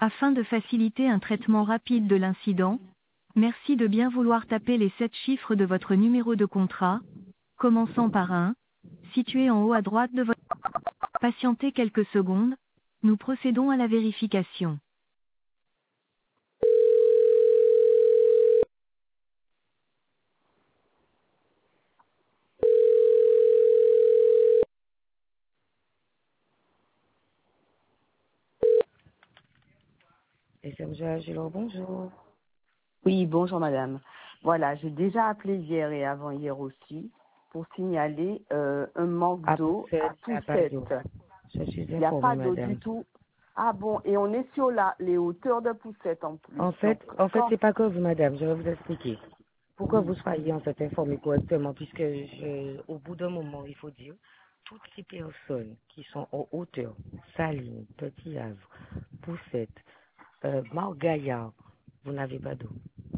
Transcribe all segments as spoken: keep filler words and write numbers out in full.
Afin de faciliter un traitement rapide de l'incident, merci de bien vouloir taper les sept chiffres de votre numéro de contrat, commençant par un, situé en haut à droite de votre... Patientez quelques secondes, nous procédons à la vérification. S M G Agilon, bonjour. Oui, bonjour madame. Voilà, j'ai déjà appelé hier et avant-hier aussi pour signaler euh, un manque À d'eau Poussette, à il n'y a pas d'eau. Poussette. Je suis Il n'y a informée, pas d'eau du madame. tout. Ah bon, et on est sur la, les hauteurs de Poussette en plus. En Donc, fait, en fait, quand... c'est pas que vous, madame. Je vais vous expliquer. Pour que vous Oui, soyez en fait informé correctement, puisque je, au bout d'un moment, il faut dire, toutes les personnes qui sont en hauteur, Saline, Petit Havre, Poussette, euh, Margaillard, vous n'avez pas d'eau.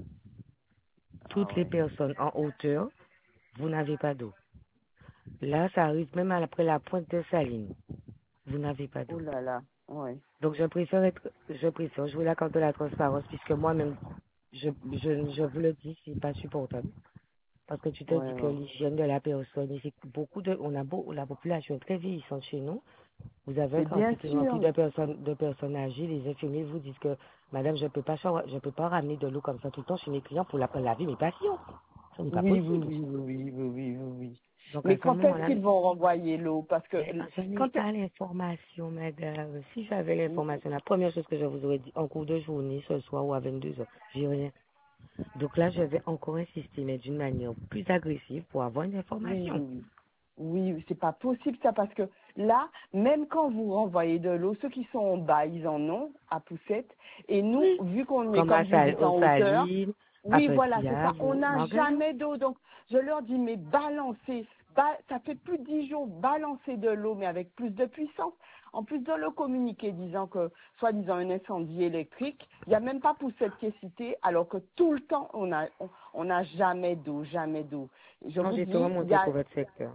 ah Toutes les ouais. personnes en hauteur, vous n'avez pas d'eau. Là, ça arrive même après la pointe de Saline. Vous n'avez pas Oh d'eau. là là, ouais. Donc, je préfère être, je préfère jouer la carte de la transparence, puisque moi-même, je, je, je vous le dis, c'est pas supportable. Parce que tu te Ouais, dis que ouais. l'hygiène de la personne, et c'est beaucoup de, on a beau, la population est très vieillissante chez nous. Vous avez un Mais bien transit qui est rempli sûr, de personnes, de personnes âgées. Les infirmiers vous disent que, madame, je peux pas, char- je peux pas ramener de l'eau comme ça tout le temps chez mes clients pour la, pour laver mes patients. Ce n'est pas oui, oui, possible. oui, oui, oui, oui, oui, oui, oui. Donc, à Mais ce quand est-ce moment-là, qu'ils vont renvoyer l'eau? Parce que mais je n'ai quand... pas l'information, madame. Si j'avais Oui, l'information, la première chose que je vous aurais dit en cours de journée, ce soir ou à vingt-deux heures, j'ai rien. Donc là, je vais encore insister, mais d'une manière plus agressive pour avoir une oui, information. oui. Oui, c'est pas possible ça parce que là, même quand vous renvoyez de l'eau, ceux qui sont en bas, ils en ont à Poussette. Et nous, Oui. vu qu'on est, Comme à comme vous Sal- dites, au en hauteur, Saline, à oui, voilà, Petit c'est ça. On Havre, n'a Margaillon. jamais d'eau. Donc, je leur dis, mais balancez. Ba- ça fait plus de dix jours, balancez de l'eau, mais avec plus de puissance. En plus de le communiquer disant que, soi-disant, un incendie électrique, il n'y a même pas Poussette qui est cité, alors que tout le temps, on a, on on n'a jamais d'eau, jamais d'eau. Je Non, vous j'ai tout dis, il y remonté a, pour votre secteur.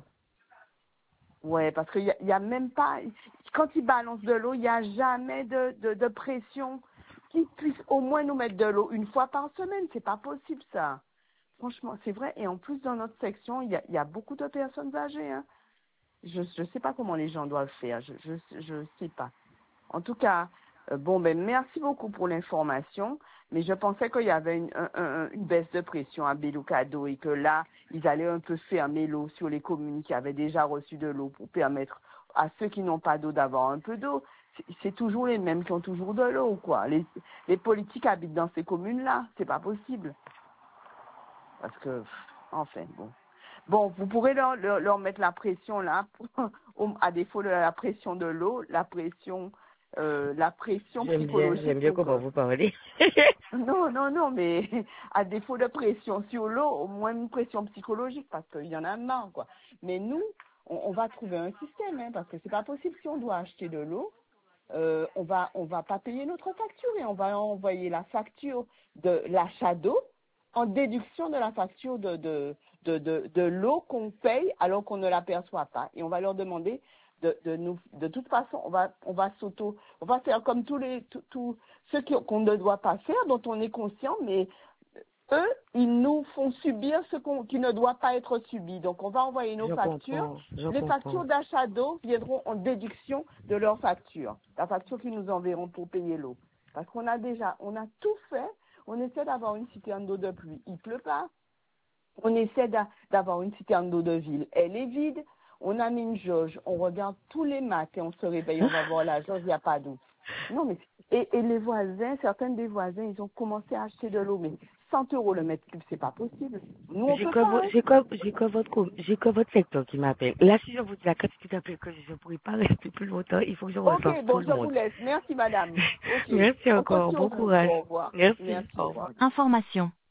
ouais, parce qu'il y a, il y a même pas, quand ils balancent de l'eau, il n'y a jamais de, de, de pression qui puisse au moins nous mettre de l'eau une fois par semaine. C'est pas possible ça. Franchement, c'est vrai. Et en plus, dans notre section, il y a, il y a beaucoup de personnes âgées. Hein. Je ne sais pas comment les gens doivent faire. Je je, je sais pas. En tout cas, euh, bon, ben merci beaucoup pour l'information. Mais je pensais qu'il y avait une, un- un- une baisse de pression à Beloucado et que là, ils allaient un peu fermer l'eau sur les communes qui avaient déjà reçu de l'eau pour permettre à ceux qui n'ont pas d'eau d'avoir un peu d'eau. C'est c'est toujours les mêmes qui ont toujours de l'eau, quoi. Les, les politiques habitent dans ces communes-là. C'est pas possible. Parce que, pff, enfin, bon. Bon, vous pourrez leur, leur, leur mettre la pression là, au- à défaut de la pression de l'eau, la pression, euh, la pression J'aime bien, psychologique j'aime bien pour comment que. vous parlez. Non, non, non, mais à défaut de pression sur l'eau, au moins une pression psychologique parce qu'il y en a marre, quoi. Mais nous, on, on va trouver un système, hein, parce que c'est pas possible si on doit acheter de l'eau. Euh, on va on va pas payer notre facture et on va envoyer la facture de l'achat d'eau en déduction de la facture de de de de, de l'eau qu'on paye alors qu'on ne l'aperçoit pas et on va leur demander de, de nous de toute façon on va on va s'auto on va faire comme tous les tous tous ceux qui- qu'on ne doit pas faire dont on est conscient mais eux, ils nous font subir ce qu'on, qui ne doit pas être subi. Donc, on va envoyer nos Je factures. comprends, je Les comprends. factures d'achat d'eau viendront en déduction de leurs factures. La facture qu'ils nous enverront pour payer l'eau. Parce qu'on a déjà, on a tout fait. On essaie d'avoir une citerne d'eau de pluie. Il pleut pas. On essaie d'a- d'avoir une citerne d'eau de ville. Elle est vide. On a mis une jauge. On regarde tous les matins. On se réveille. On va voir la jauge. Il n'y a pas d'eau. Non, mais et, et les voisins, certains des voisins, ils ont commencé à acheter de l'eau, mais cent euros le mètre cube, c'est pas possible. Nous, on J'ai peut que, pas. vo- Hein. j'ai que, j'ai que votre, com- j'ai que votre secteur qui m'appelle. Là, si je vous dis la quantité d'appels que je ne pourrai pas rester plus longtemps, il faut que je Ok, recense tout bon, le je vous monde. laisse. Merci, madame. Ok. Merci On compte encore, sur bon vous. courage. Au revoir. Merci, Merci, au au revoir. revoir. Information.